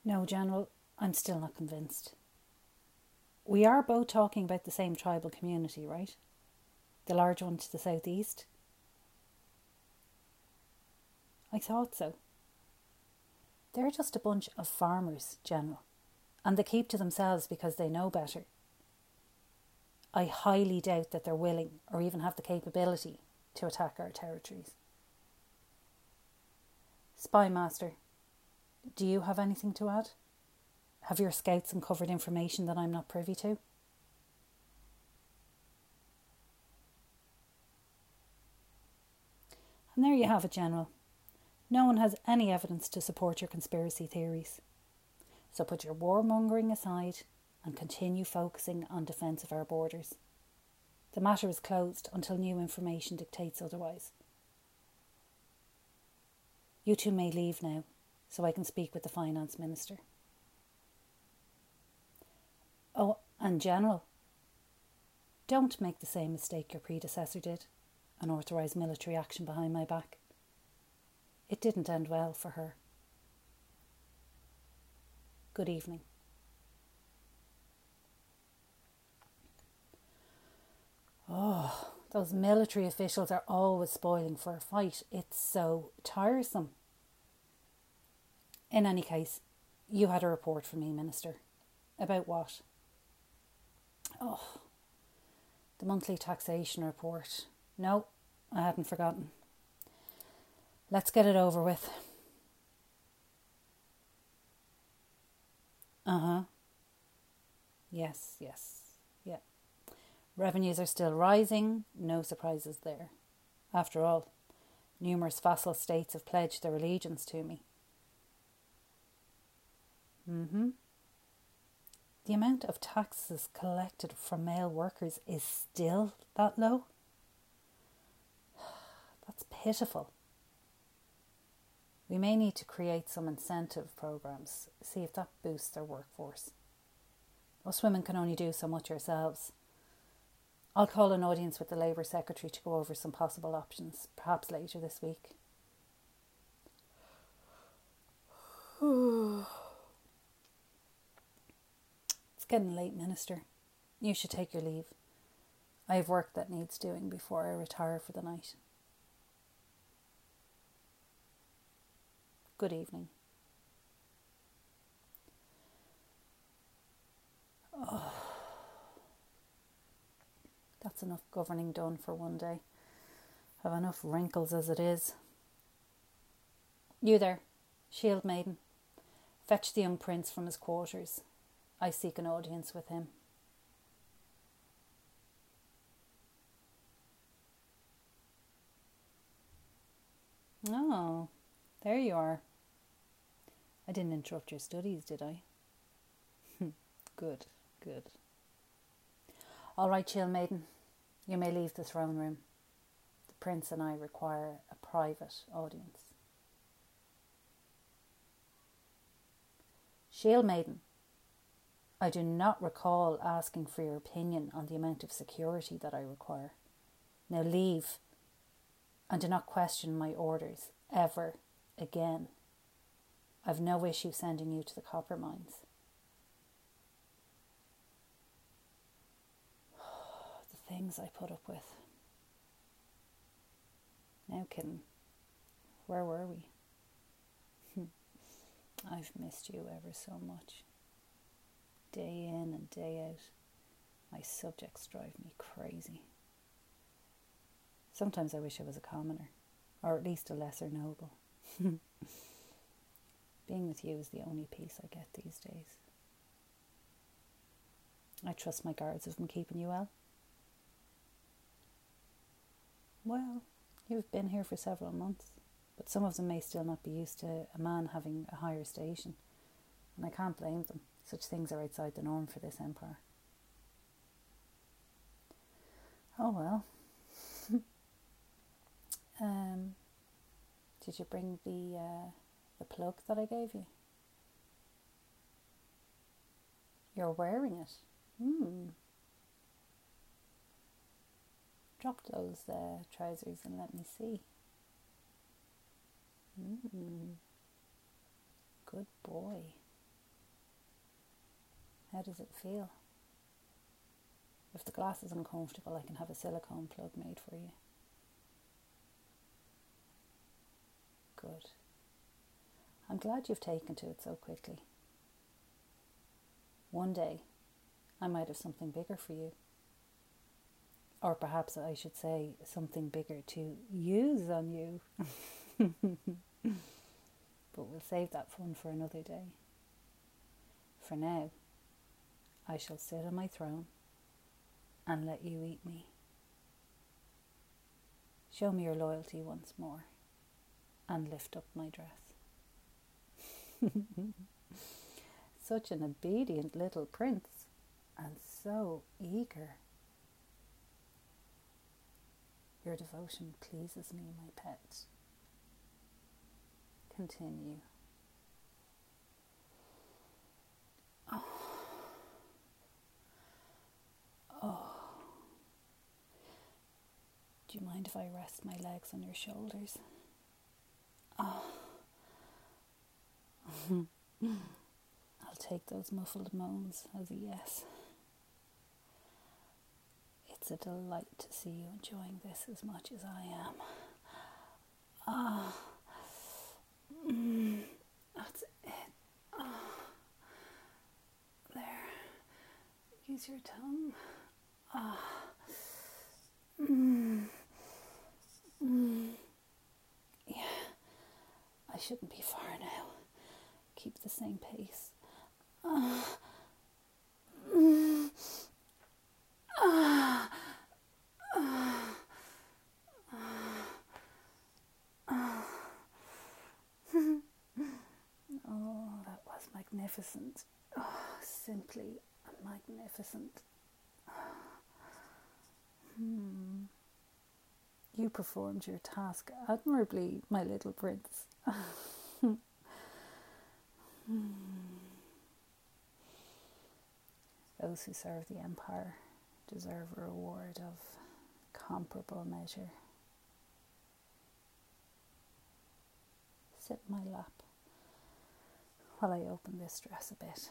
No, General, I'm still not convinced. We are both talking about the same tribal community, right? The large one to the southeast? I thought so. They're just a bunch of farmers, General, and they keep to themselves because they know better. I highly doubt that they're willing or even have the capability to attack our territories. Spy Master, do you have anything to add? Have your scouts uncovered information that I'm not privy to? And there you have it, General. No one has any evidence to support your conspiracy theories. So put your warmongering aside and continue focusing on defence of our borders. The matter is closed until new information dictates otherwise. You two may leave now, so I can speak with the Finance Minister. Oh, and General, don't make the same mistake your predecessor did and authorise military action behind my back. It didn't end well for her. Good evening. Oh, those military officials are always spoiling for a fight. It's so tiresome. In any case, you had a report from me, Minister. About what? Oh, the monthly taxation report. No, I hadn't forgotten. Let's get it over with. Yes. Yeah. Revenues are still rising, no surprises there. After all, numerous vassal states have pledged their allegiance to me. The amount of taxes collected from male workers is still that low? That's pitiful. We may need to create some incentive programs, see if that boosts their workforce. Us women can only do so much ourselves. I'll call an audience with the Labour Secretary to go over some possible options, perhaps later this week. It's getting late, Minister. You should take your leave. I have work that needs doing before I retire for the night. Good evening. Oh, that's enough governing done for one day. I've enough wrinkles as it is. You there, Shield Maiden. Fetch the young prince from his quarters. I seek an audience with him. Oh, there you are. I didn't interrupt your studies, did I? Good. All right, Shield Maiden. You may leave the throne room. The prince and I require a private audience. Shield Maiden, I do not recall asking for your opinion on the amount of security that I require. Now leave, and do not question my orders ever again. I've no issue sending you to the copper mines. The things I put up with. Now, kitten, where were we? I've missed you ever so much. Day in and day out, my subjects drive me crazy. Sometimes I wish I was a commoner, or at least a lesser noble. Being with you is the only peace I get these days. I trust my guards have been keeping you well. Well, you've been here for several months, but some of them may still not be used to a man having a higher station, and I can't blame them. Such things are outside the norm for this empire. Oh well. Did you bring the plug that I gave you? You're wearing it. Drop those trousers and let me see. Good boy. How does it feel? If the glass is uncomfortable, I can have a silicone plug made for you. Good. I'm glad you've taken to it so quickly. One day, I might have something bigger for you. Or perhaps I should say something bigger to use on you. But we'll save that fun for another day. For now, I shall sit on my throne and let you eat me. Show me your loyalty once more and lift up my dress. Such an obedient little prince, and so eager. Your devotion pleases me, my pet. Continue. Do you mind if I rest my legs on your shoulders? I'll take those muffled moans as a yes. It's a delight to see you enjoying this as much as I am. That's it. There. Use your tongue. Yeah. I shouldn't be far now. Keep the same pace. Oh, that was magnificent. Oh, simply magnificent. You performed your task admirably, my little prince. Those who serve the empire deserve a reward of comparable measure. Sit in my lap while I open this dress a bit.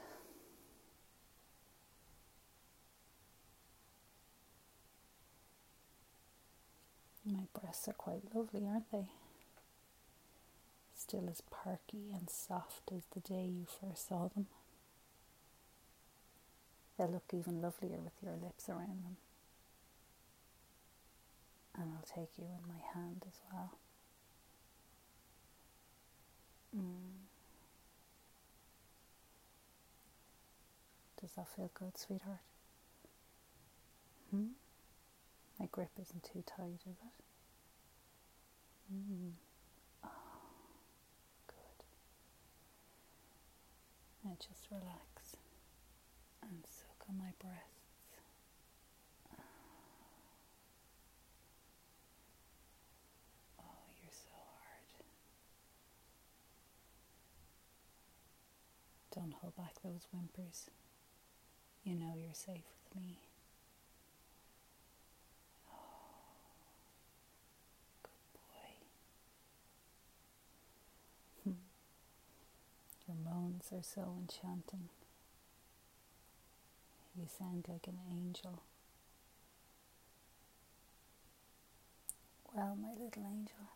My breasts are quite lovely, aren't they? Still as perky and soft as the day you first saw them. They'll look even lovelier with your lips around them. And I'll take you in my hand as well. Does that feel good, sweetheart? My grip isn't too tight, is it? Oh, good. Now just relax and suck on my breasts. Oh, you're so hard. Don't hold back those whimpers. You know you're safe with me. Your moans are so enchanting. You sound like an angel. Well, my little angel,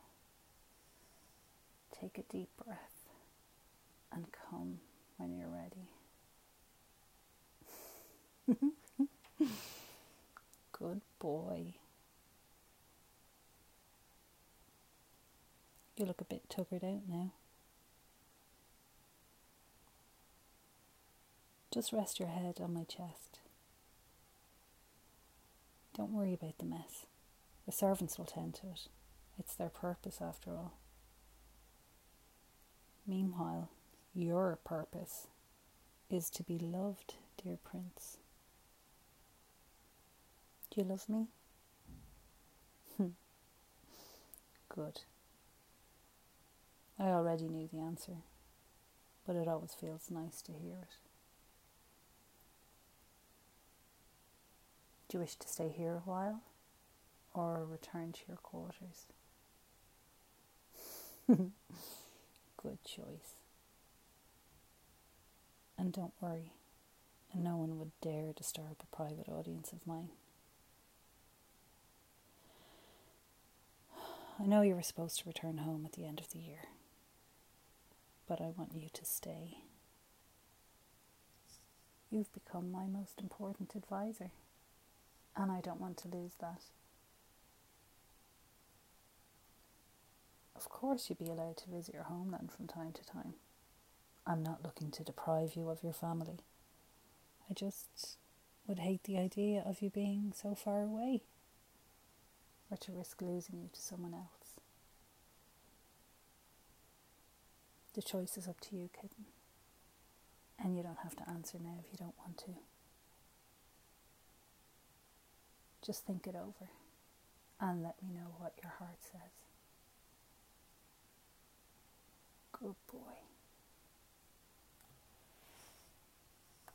take a deep breath and come when you're ready. Good boy. You look a bit tuckered out now. Just rest your head on my chest. Don't worry about the mess. The servants will tend to it. It's their purpose after all. Meanwhile, your purpose is to be loved, dear prince. Do you love me? Good. I already knew the answer, but it always feels nice to hear it. Do you wish to stay here a while, or return to your quarters? Good choice. And don't worry, and no one would dare disturb a private audience of mine. I know you were supposed to return home at the end of the year, but I want you to stay. You've become my most important advisor, and I don't want to lose that. Of course you'd be allowed to visit your homeland from time to time. I'm not looking to deprive you of your family. I just would hate the idea of you being so far away, or to risk losing you to someone else. The choice is up to you, kitten. And you don't have to answer now if you don't want to. Just think it over and let me know what your heart says. Good boy.